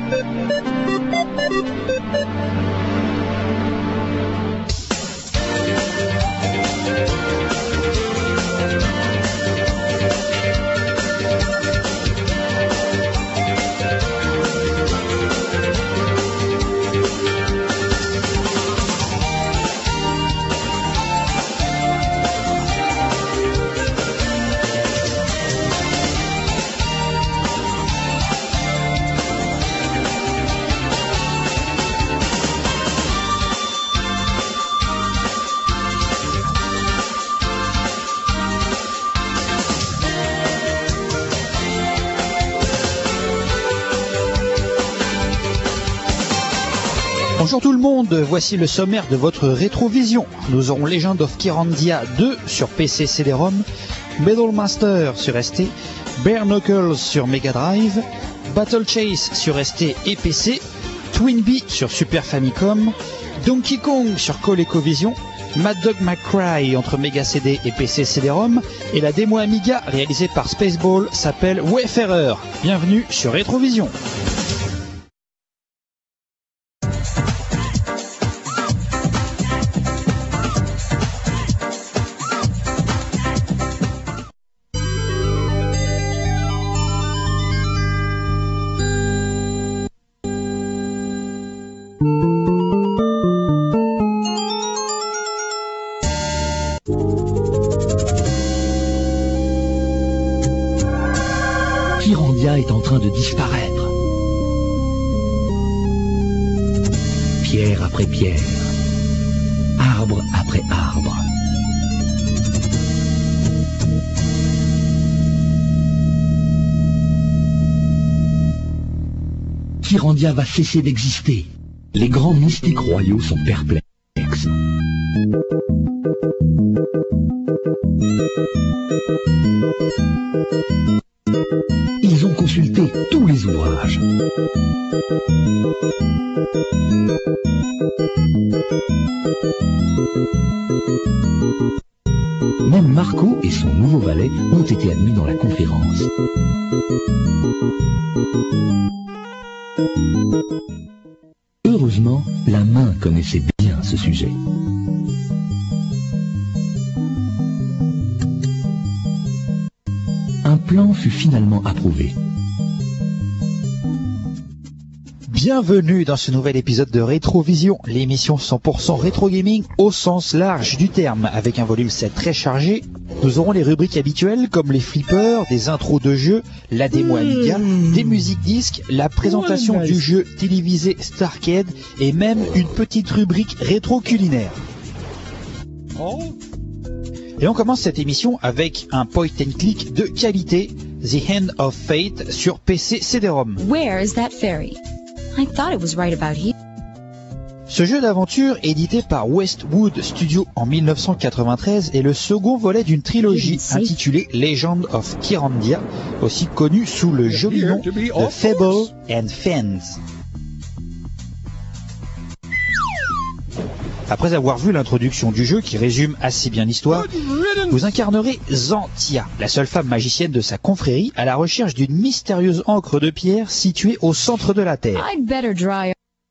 Bonjour tout le monde, voici le sommaire de votre rétrovision. Nous aurons Legend of Kyrandia 2 sur PC CD-ROM, Metal Master sur ST, Bare Knuckles sur Mega Drive, Battle Chase sur ST et PC, Twinbee sur Super Famicom, Donkey Kong sur ColecoVision, Mad Dog McCry entre Mega CD et PC CD-ROM, et la démo Amiga réalisée par Spaceball s'appelle Wayfarer. Bienvenue sur Rétrovision. Kyrandia est en train de disparaître. Pierre après pierre, arbre après arbre. Kyrandia va cesser d'exister. Les grands mystiques royaux sont perplexes. Ils ont consulté tous les ouvrages. Même Marco et son nouveau valet ont été admis dans la conférence. Heureusement, la main connaissait bien ce sujet. Un plan fut finalement approuvé. Bienvenue dans ce nouvel épisode de Rétrovision, l'émission 100% rétro gaming au sens large du terme. Avec un volume 7 très chargé, nous aurons les rubriques habituelles comme les flippers, des intros de jeux, la démo Amiga, des musiques disques, la présentation du jeu télévisé Starcade et même une petite rubrique rétro culinaire. Et on commence cette émission avec un point and click de qualité, The Hand of Fate sur PC CD-ROM. Where is that ferry? I thought it was right about here. Ce jeu d'aventure, édité par Westwood Studio en 1993, est le second volet d'une trilogie intitulée Legend of Kyrandia, aussi connue sous le joli nom de Fable and Fans. Après avoir vu l'introduction du jeu qui résume assez bien l'histoire, vous incarnerez Xantia, la seule femme magicienne de sa confrérie, à la recherche d'une mystérieuse ancre de pierre située au centre de la Terre. I'd better dry.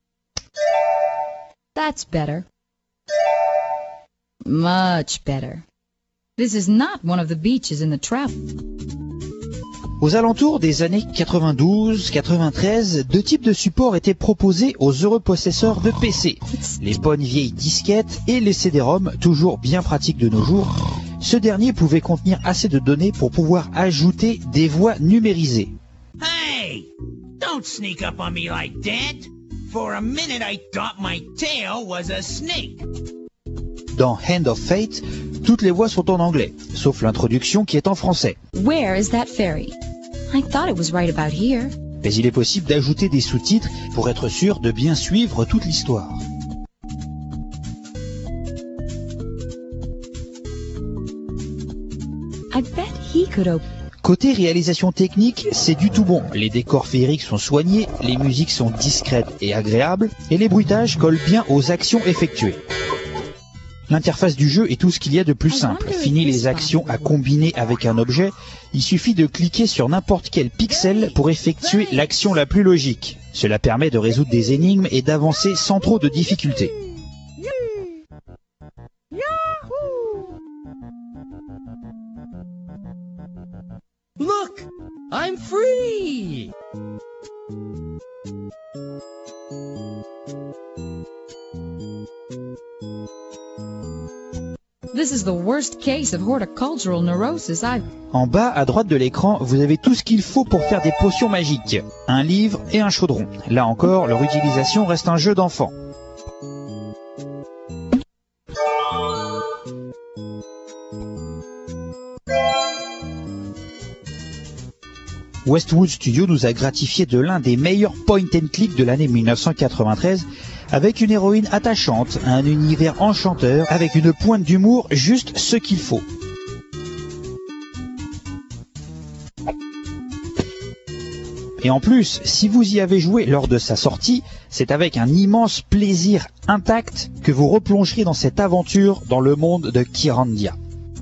That's better. Much better. This is not one of the beaches in the trap. Aux alentours des années 92-93, deux types de supports étaient proposés aux heureux possesseurs de PC. Les bonnes vieilles disquettes et les CD-ROM, toujours bien pratiques de nos jours. Ce dernier pouvait contenir assez de données pour pouvoir ajouter des voix numérisées. Hey! Don't sneak up on me like that! For a minute I thought my tail was a snake. Dans Hand of Fate, toutes les voix sont en anglais, sauf l'introduction qui est en français. Where is that ferry? I thought it was right about here. Mais il est possible d'ajouter des sous-titres pour être sûr de bien suivre toute l'histoire. I bet he could open. Côté réalisation technique, c'est du tout bon. Les décors féeriques sont soignés, les musiques sont discrètes et agréables, et les bruitages collent bien aux actions effectuées. L'interface du jeu est tout ce qu'il y a de plus simple. Fini les actions à combiner avec un objet, il suffit de cliquer sur n'importe quel pixel pour effectuer l'action la plus logique. Cela permet de résoudre des énigmes et d'avancer sans trop de difficultés. Look! I'm free! This is the worst case of horticultural neurosis I've... En bas à droite de l'écran, vous avez tout ce qu'il faut pour faire des potions magiques. Un livre et un chaudron. Là encore, leur utilisation reste un jeu d'enfant. Westwood Studios nous a gratifié de l'un des meilleurs point and click de l'année 1993 avec une héroïne attachante, un univers enchanteur, avec une pointe d'humour juste ce qu'il faut. Et en plus, si vous y avez joué lors de sa sortie, c'est avec un immense plaisir intact que vous replongerez dans cette aventure dans le monde de Kyrandia.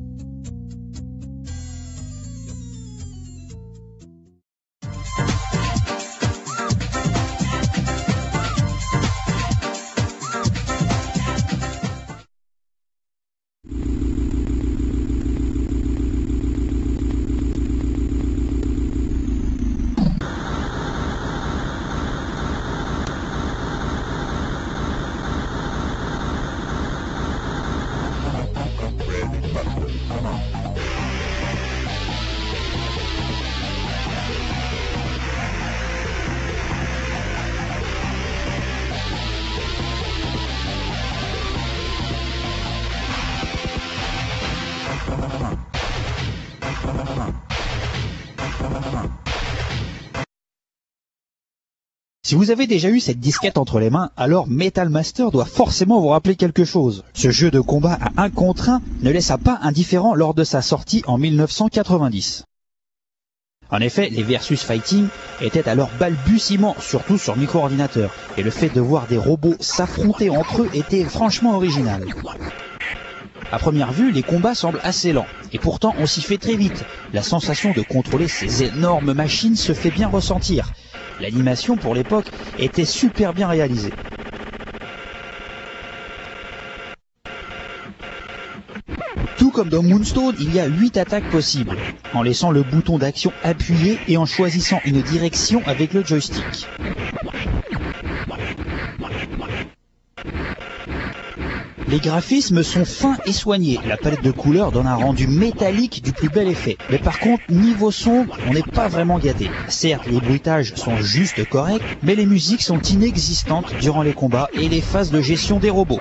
Si vous avez déjà eu cette disquette entre les mains, alors Metal Master doit forcément vous rappeler quelque chose. Ce jeu de combat à 1 contre 1 ne laissa pas indifférent lors de sa sortie en 1990. En effet, les versus fighting étaient alors balbutiements, surtout sur micro-ordinateur, et le fait de voir des robots s'affronter entre eux était franchement original. À première vue, les combats semblent assez lents, et pourtant on s'y fait très vite. La sensation de contrôler ces énormes machines se fait bien ressentir. L'animation pour l'époque était super bien réalisée. Tout comme dans Moonstone, il y a 8 attaques possibles, en laissant le bouton d'action appuyé et en choisissant une direction avec le joystick. Les graphismes sont fins et soignés, la palette de couleurs donne un rendu métallique du plus bel effet. Mais par contre, niveau son, on n'est pas vraiment gâté. Certes, les bruitages sont juste corrects, mais les musiques sont inexistantes durant les combats et les phases de gestion des robots.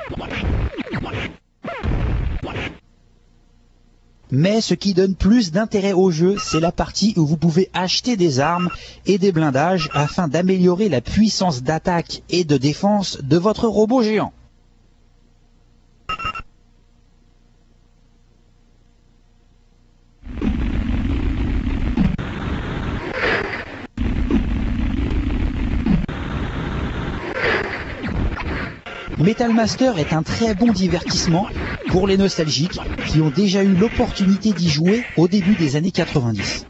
Mais ce qui donne plus d'intérêt au jeu, c'est la partie où vous pouvez acheter des armes et des blindages afin d'améliorer la puissance d'attaque et de défense de votre robot géant. Metal Master est un très bon divertissement pour les nostalgiques qui ont déjà eu l'opportunité d'y jouer au début des années 90.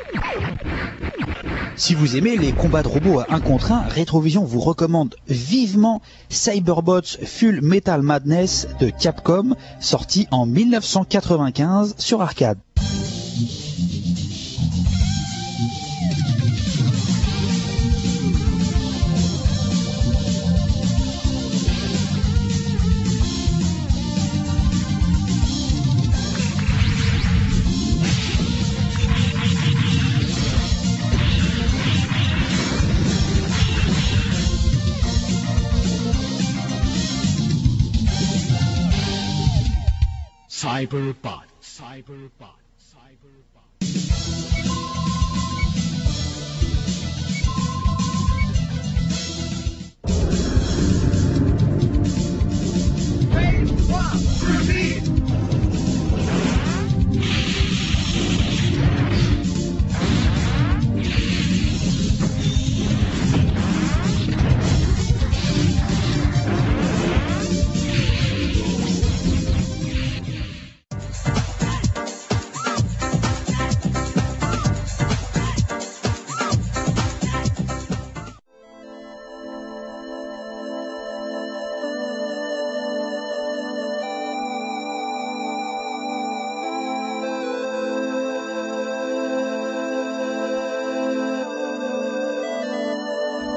Si vous aimez les combats de robots à 1 contre 1, Retrovision vous recommande vivement Cyberbots Full Metal Madness de Capcom, sorti en 1995 sur arcade. Cyberbot.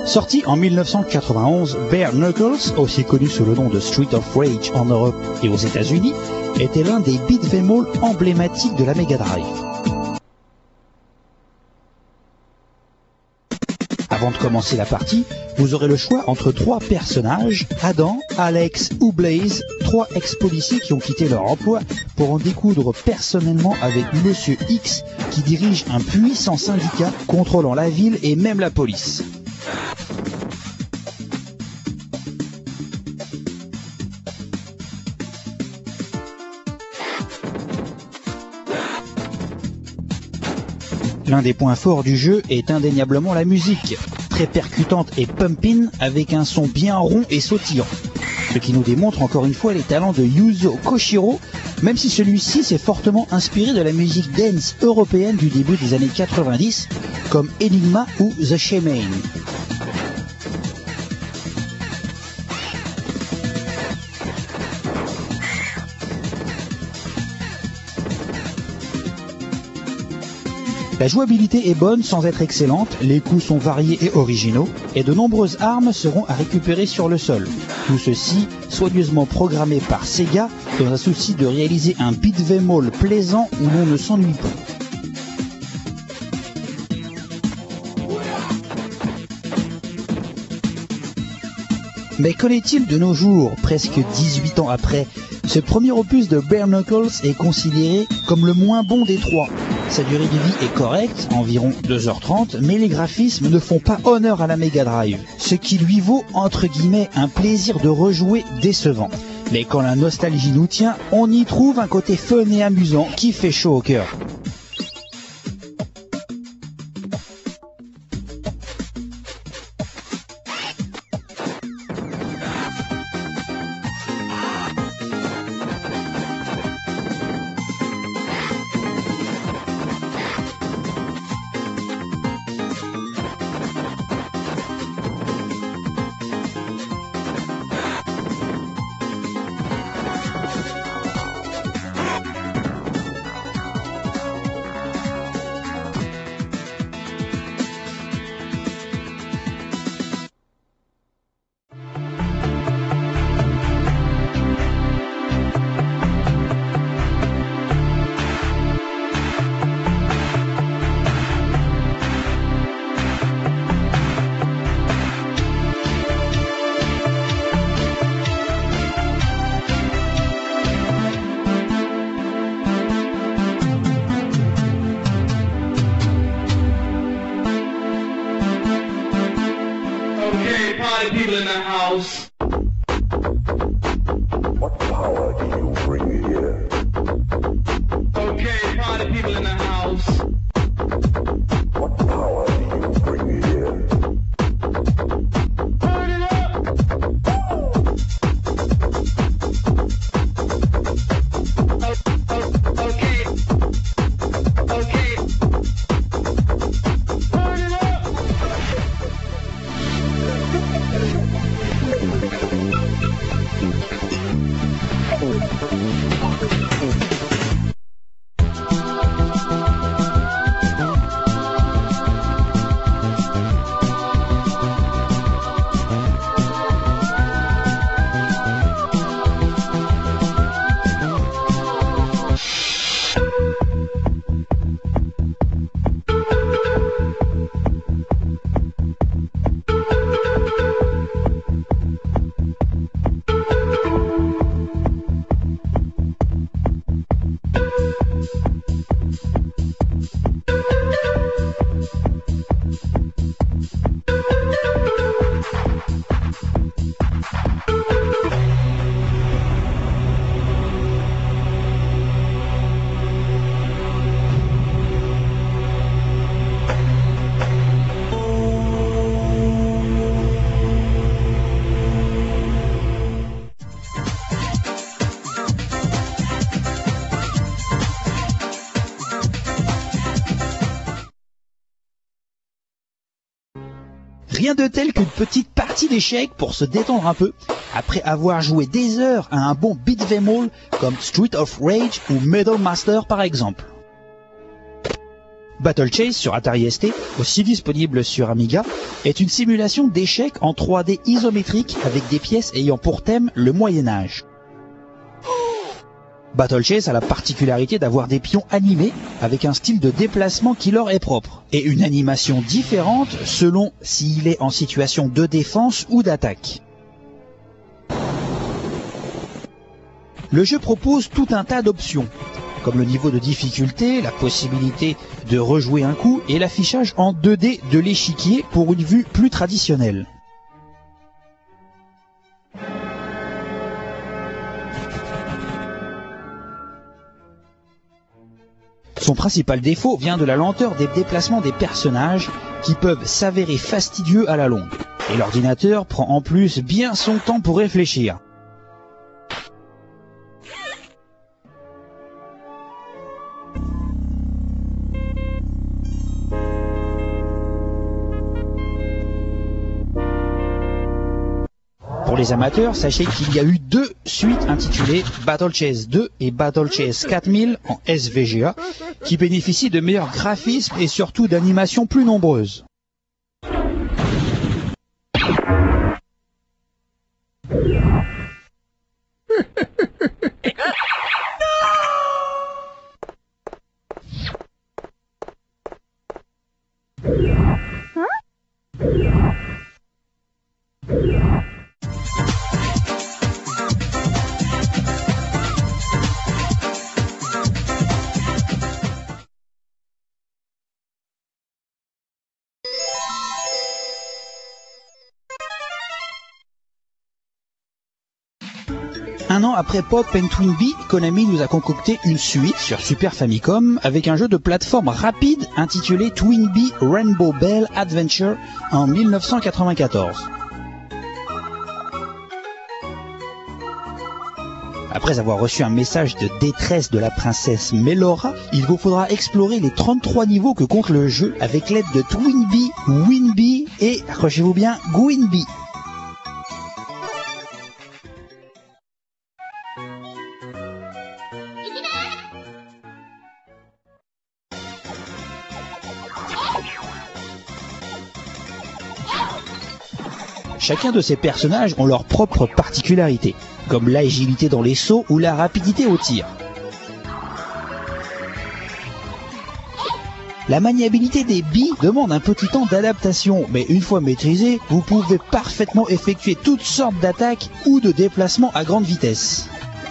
Sorti en 1991, Bare Knuckles, aussi connu sous le nom de Street of Rage en Europe et aux États-Unis, était l'un des beat'em all emblématiques de la Mega Drive. Avant de commencer la partie, vous aurez le choix entre 3 personnages, Adam, Alex ou Blaze, 3 ex-policiers qui ont quitté leur emploi pour en découdre personnellement avec Monsieur X qui dirige un puissant syndicat contrôlant la ville et même la police. L'un des points forts du jeu est indéniablement la musique, très percutante et pumping avec un son bien rond et sautillant. Ce qui nous démontre encore une fois les talents de Yuzo Koshiro, même si celui-ci s'est fortement inspiré de la musique dance européenne du début des années 90, comme Enigma ou The Shaman. La jouabilité est bonne sans être excellente, les coups sont variés et originaux, et de nombreuses armes seront à récupérer sur le sol. Tout ceci soigneusement programmé par Sega dans un souci de réaliser un beat'em all plaisant où l'on ne s'ennuie pas. Mais qu'en est-il de nos jours, presque 18 ans après? Ce premier opus de Bare Knuckles est considéré comme le moins bon des 3. Sa durée de vie est correcte, environ 2h30, mais les graphismes ne font pas honneur à la Mega Drive, ce qui lui vaut entre guillemets un plaisir de rejouer décevant. Mais quand la nostalgie nous tient, on y trouve un côté fun et amusant qui fait chaud au cœur. People in the house. What power do you bring here? Okay, party people in the house. What power do you bring here? Turn it up. Okay. Okay. Turn it up. Rien de tel qu'une petite partie d'échecs pour se détendre un peu, après avoir joué des heures à un bon beat'em all comme Street of Rage ou Metal Master par exemple. Battle Chase sur Atari ST, aussi disponible sur Amiga, est une simulation d'échecs en 3D isométrique avec des pièces ayant pour thème le Moyen-Âge. Battle Chase a la particularité d'avoir des pions animés avec un style de déplacement qui leur est propre et une animation différente selon s'il est en situation de défense ou d'attaque. Le jeu propose tout un tas d'options, comme le niveau de difficulté, la possibilité de rejouer un coup et l'affichage en 2D de l'échiquier pour une vue plus traditionnelle. Son principal défaut vient de la lenteur des déplacements des personnages qui peuvent s'avérer fastidieux à la longue. Et l'ordinateur prend en plus bien son temps pour réfléchir. Pour les amateurs, sachez qu'il y a eu 2 suites intitulées Battle Chase 2 et Battle Chase 4000 en SVGA, qui bénéficient de meilleurs graphismes et surtout d'animations plus nombreuses. Un an après Pop and Twinbee, Konami nous a concocté une suite sur Super Famicom avec un jeu de plateforme rapide intitulé Twinbee Rainbow Bell Adventure en 1994. Après avoir reçu un message de détresse de la princesse Melora, il vous faudra explorer les 33 niveaux que compte le jeu avec l'aide de Twinbee, Winbee et, accrochez-vous bien, Gwinbee. Chacun de ces personnages ont leurs propres particularités, comme l'agilité dans les sauts ou la rapidité au tir. La maniabilité des billes demande un petit temps d'adaptation, mais une fois maîtrisée, vous pouvez parfaitement effectuer toutes sortes d'attaques ou de déplacements à grande vitesse.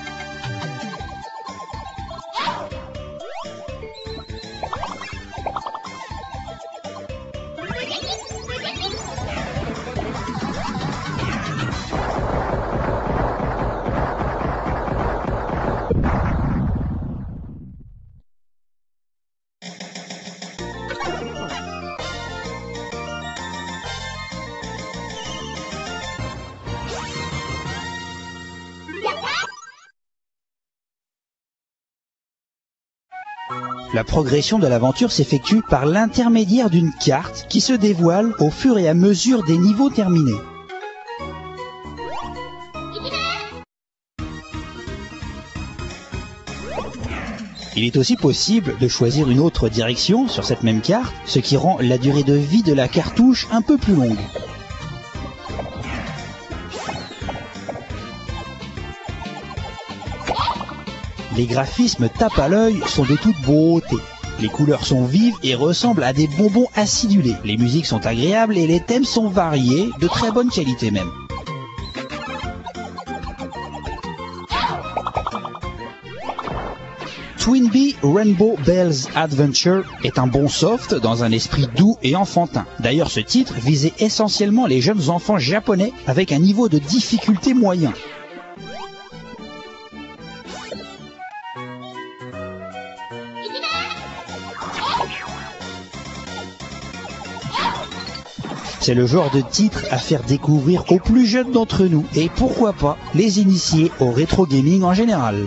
La progression de l'aventure s'effectue par l'intermédiaire d'une carte qui se dévoile au fur et à mesure des niveaux terminés. Il est aussi possible de choisir une autre direction sur cette même carte, ce qui rend la durée de vie de la cartouche un peu plus longue. Les graphismes tapent à l'œil sont de toute beauté. Les couleurs sont vives et ressemblent à des bonbons acidulés. Les musiques sont agréables et les thèmes sont variés, de très bonne qualité même. Twinbee Rainbow Bells Adventure est un bon soft dans un esprit doux et enfantin. D'ailleurs, ce titre visait essentiellement les jeunes enfants japonais avec un niveau de difficulté moyen. C'est le genre de titre à faire découvrir aux plus jeunes d'entre nous et pourquoi pas les initier au rétro gaming en général.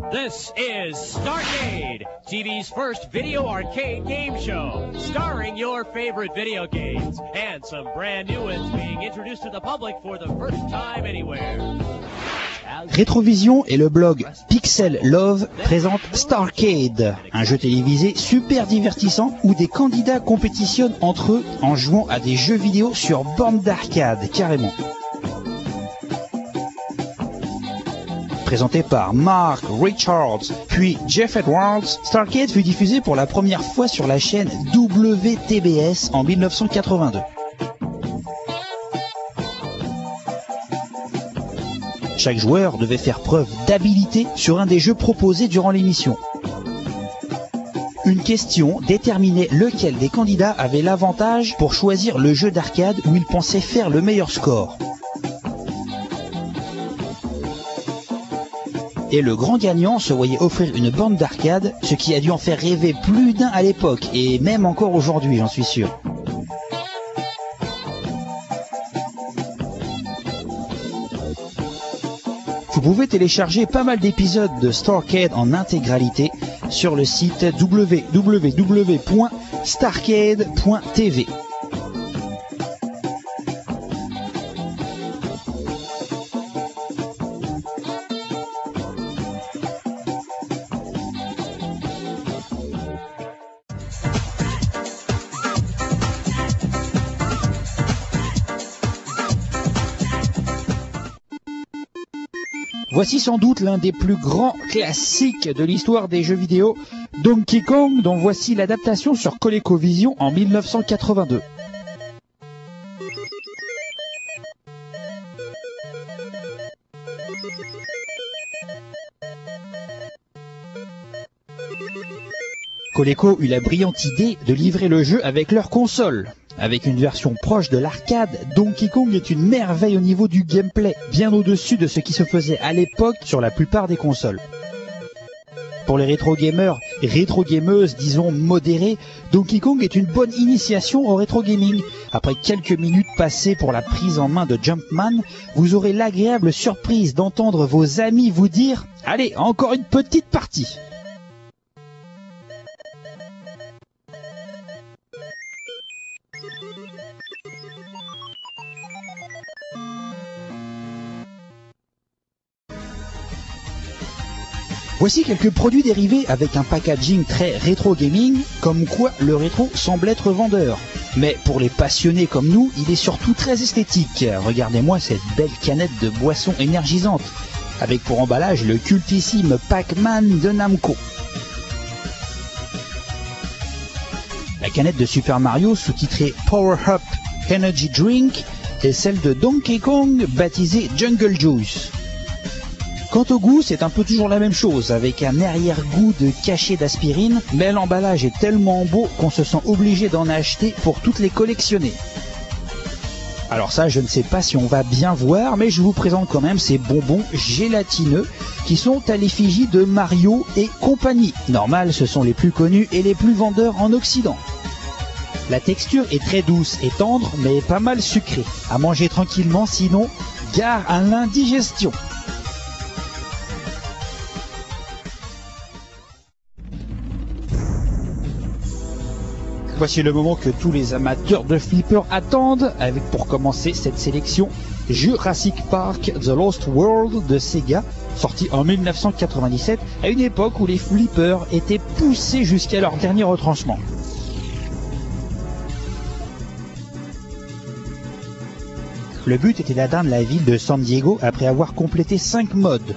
This is Starcade, TV's first video arcade game show, starring your favorite video games, and some brand new ones being introduced to the public for the first time anywhere. Rétrovision et le blog Pixel Love présentent Starcade, un jeu télévisé super divertissant où des candidats compétitionnent entre eux en jouant à des jeux vidéo sur borne d'arcade, carrément. Présenté par Mark Richards, puis Jeff Edwards, Starcade fut diffusé pour la première fois sur la chaîne WTBS en 1982. Chaque joueur devait faire preuve d'habilité sur un des jeux proposés durant l'émission. Une question déterminait lequel des candidats avait l'avantage pour choisir le jeu d'arcade où il pensait faire le meilleur score. Et le grand gagnant se voyait offrir une borne d'arcade, ce qui a dû en faire rêver plus d'un à l'époque, et même encore aujourd'hui, j'en suis sûr. Vous pouvez télécharger pas mal d'épisodes de Starcade en intégralité sur le site www.starcade.tv. Voici sans doute l'un des plus grands classiques de l'histoire des jeux vidéo, Donkey Kong, dont voici l'adaptation sur ColecoVision en 1982. Coleco eut la brillante idée de livrer le jeu avec leur console. Avec une version proche de l'arcade, Donkey Kong est une merveille au niveau du gameplay, bien au-dessus de ce qui se faisait à l'époque sur la plupart des consoles. Pour les rétro-gamers et rétro-gameuses, disons modérés, Donkey Kong est une bonne initiation au rétro-gaming. Après quelques minutes passées pour la prise en main de Jumpman, vous aurez l'agréable surprise d'entendre vos amis vous dire « Allez, encore une petite partie !» Voici quelques produits dérivés avec un packaging très rétro gaming, comme quoi le rétro semble être vendeur. Mais pour les passionnés comme nous, il est surtout très esthétique. Regardez-moi cette belle canette de boisson énergisante, avec pour emballage le cultissime Pac-Man de Namco. La canette de Super Mario, sous-titrée Power Up Energy Drink, est celle de Donkey Kong, baptisée Jungle Juice. Quant au goût, c'est un peu toujours la même chose, avec un arrière-goût de cachet d'aspirine, mais l'emballage est tellement beau qu'on se sent obligé d'en acheter pour toutes les collectionner. Alors ça, je ne sais pas si on va bien voir, mais je vous présente quand même ces bonbons gélatineux qui sont à l'effigie de Mario et compagnie. Normal, ce sont les plus connus et les plus vendeurs en Occident. La texture est très douce et tendre, mais pas mal sucrée. À manger tranquillement, sinon, gare à l'indigestion. Voici le moment que tous les amateurs de flippers attendent, avec pour commencer cette sélection Jurassic Park The Lost World de Sega, sorti en 1997, à une époque où les flippers étaient poussés jusqu'à leur dernier retranchement. Le but était d'atteindre la ville de San Diego après avoir complété 5 modes.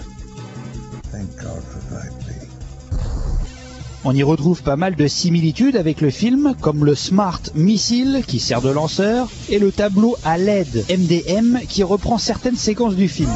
On y retrouve pas mal de similitudes avec le film, comme le Smart Missile qui sert de lanceur, et le tableau à LED MDM qui reprend certaines séquences du film.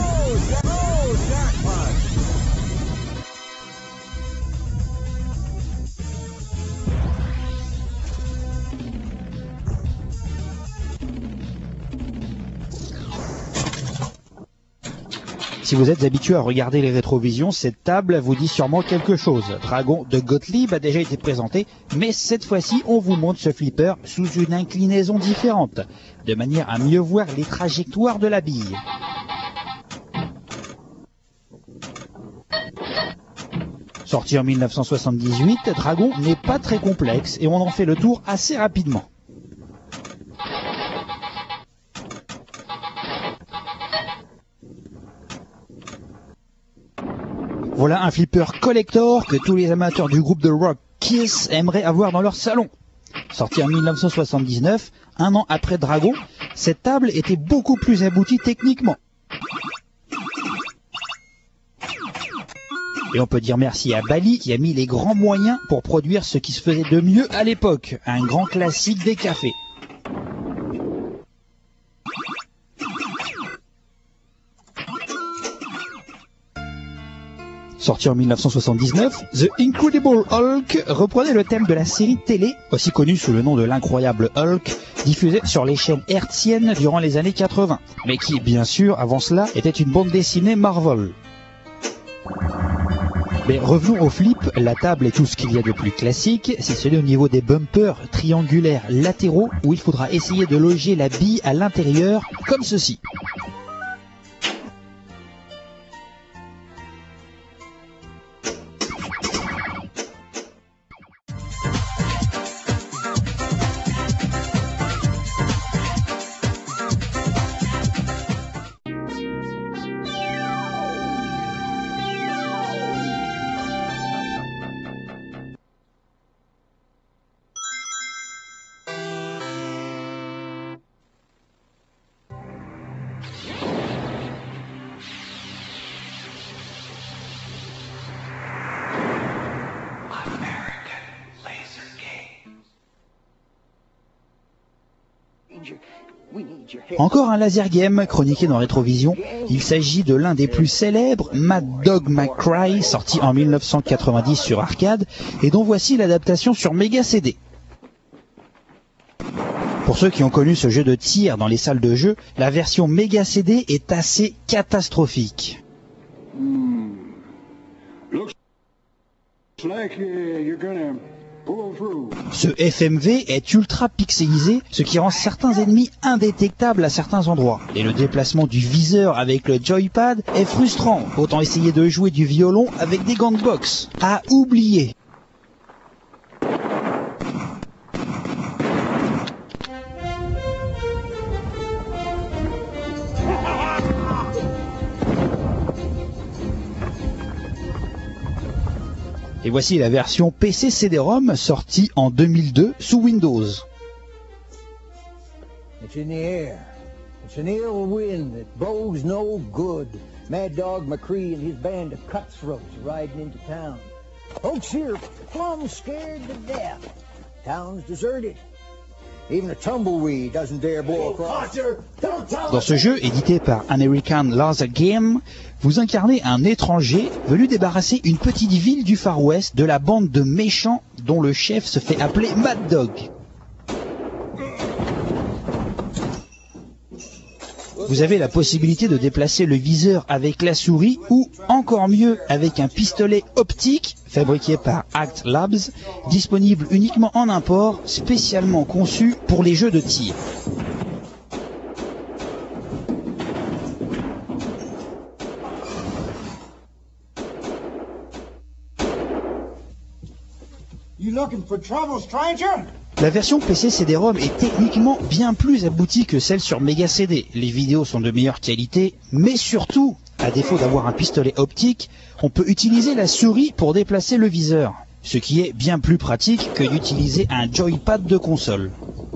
Si vous êtes habitué à regarder les rétrovisions, cette table vous dit sûrement quelque chose. Dragon de Gottlieb a déjà été présenté, mais cette fois-ci, on vous montre ce flipper sous une inclinaison différente, de manière à mieux voir les trajectoires de la bille. Sorti en 1978, Dragon n'est pas très complexe et on en fait le tour assez rapidement. Voilà un flipper collector que tous les amateurs du groupe de rock Kiss aimeraient avoir dans leur salon. Sorti en 1979, un an après Dragon, cette table était beaucoup plus aboutie techniquement. Et on peut dire merci à Bally qui a mis les grands moyens pour produire ce qui se faisait de mieux à l'époque, un grand classique des cafés. Sorti en 1979, The Incredible Hulk reprenait le thème de la série télé, aussi connue sous le nom de l'incroyable Hulk, diffusée sur les chaînes hertziennes durant les années 80, mais qui, bien sûr, avant cela, était une bande dessinée Marvel. Mais revenons au flip, la table est tout ce qu'il y a de plus classique, c'est celui au niveau des bumpers triangulaires latéraux où il faudra essayer de loger la bille à l'intérieur, comme ceci. Encore un laser game chroniqué dans Rétrovision. Il s'agit de l'un des plus célèbres, Mad Dog McCry, sorti en 1990 sur arcade, et dont voici l'adaptation sur Mega CD. Pour ceux qui ont connu ce jeu de tir dans les salles de jeu, la version Mega CD est assez catastrophique. Ce FMV est ultra pixelisé, ce qui rend certains ennemis indétectables à certains endroits. Et le déplacement du viseur avec le joypad est frustrant. Autant essayer de jouer du violon avec des gants de boxe. À oublier. Et voici la version PC CD-ROM sortie en 2002 sous Windows. It's in the air. It's an ill wind that blows no good. Mad Dog McCree and his band of cutthroats riding into town. Folks here plumb scared to death. Town's deserted. Even a tumbleweed doesn't dare blow across. Dans ce jeu, édité par American Laser Game, vous incarnez un étranger venu débarrasser une petite ville du Far West de la bande de méchants dont le chef se fait appeler Mad Dog. Vous avez la possibilité de déplacer le viseur avec la souris ou, encore mieux, avec un pistolet optique fabriqué par Act Labs, disponible uniquement en import, spécialement conçu pour les jeux de tir. You looking for trouble, stranger? La version PC CD-ROM est techniquement bien plus aboutie que celle sur Mega CD. Les vidéos sont de meilleure qualité, mais surtout, à défaut d'avoir un pistolet optique, on peut utiliser la souris pour déplacer le viseur, ce qui est bien plus pratique que d'utiliser un joypad de console.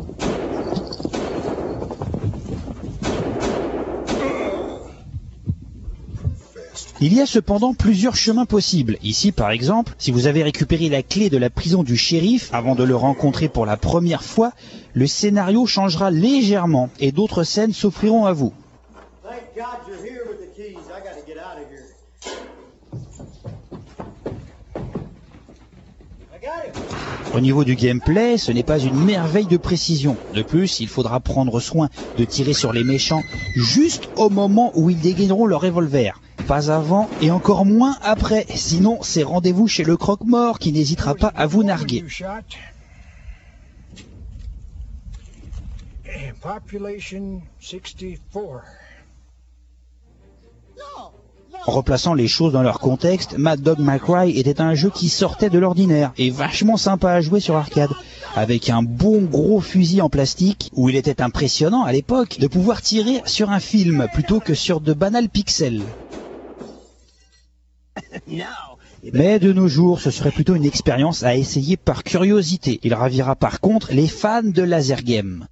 Il y a cependant plusieurs chemins possibles. Ici, par exemple, si vous avez récupéré la clé de la prison du shérif avant de le rencontrer pour la première fois, le scénario changera légèrement et d'autres scènes s'offriront à vous. Au niveau du gameplay, ce n'est pas une merveille de précision. De plus, il faudra prendre soin de tirer sur les méchants juste au moment où ils dégaineront leur revolver. Pas avant et encore moins après, sinon c'est rendez-vous chez le croque-mort qui n'hésitera pas à vous narguer. Population 64. No, En replaçant les choses dans leur contexte, Mad Dog McCry était un jeu qui sortait de l'ordinaire et vachement sympa à jouer sur arcade, avec un bon gros fusil en plastique où il était impressionnant à l'époque de pouvoir tirer sur un film plutôt que sur de banals pixels. Mais de nos jours, ce serait plutôt une expérience à essayer par curiosité. Il ravira par contre les fans de laser game.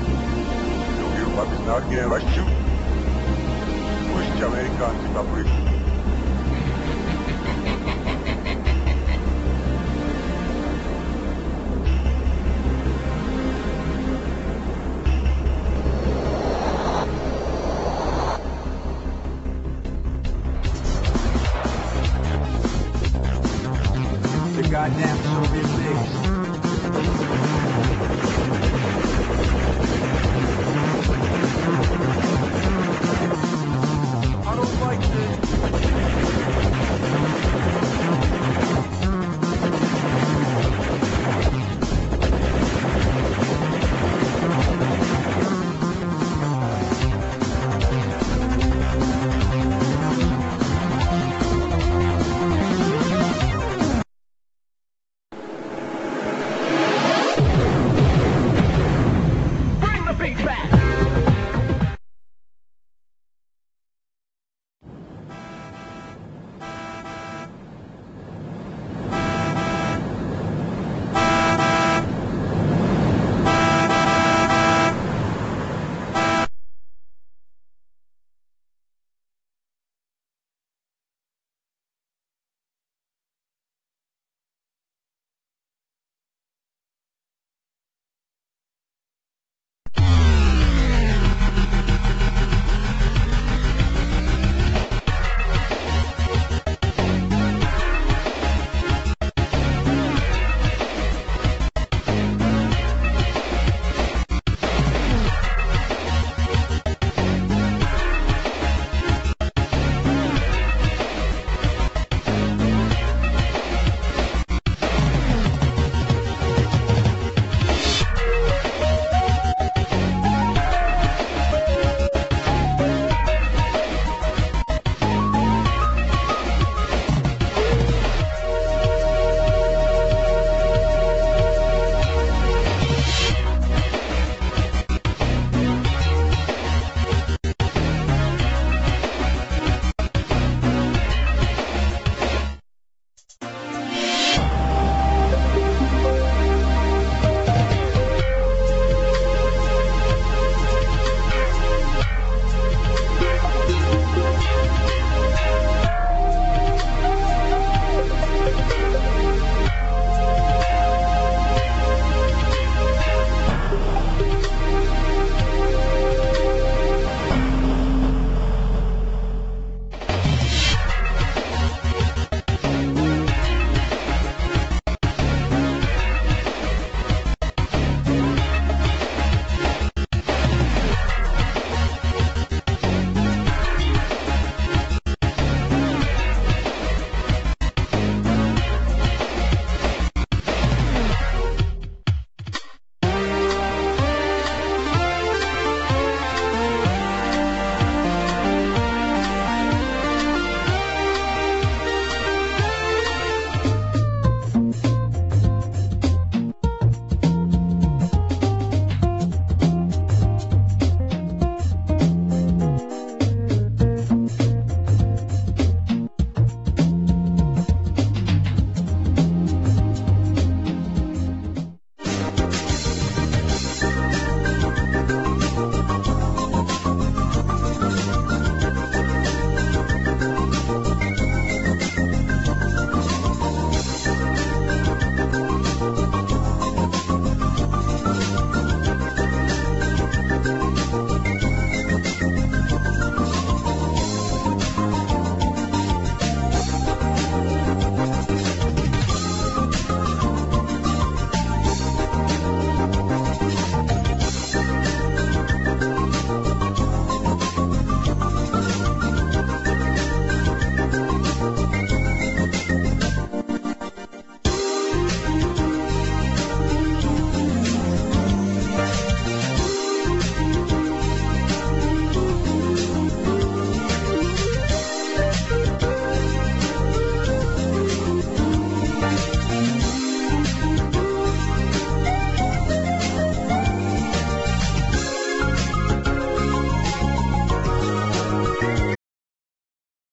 Again, like you. Push Jamaican to the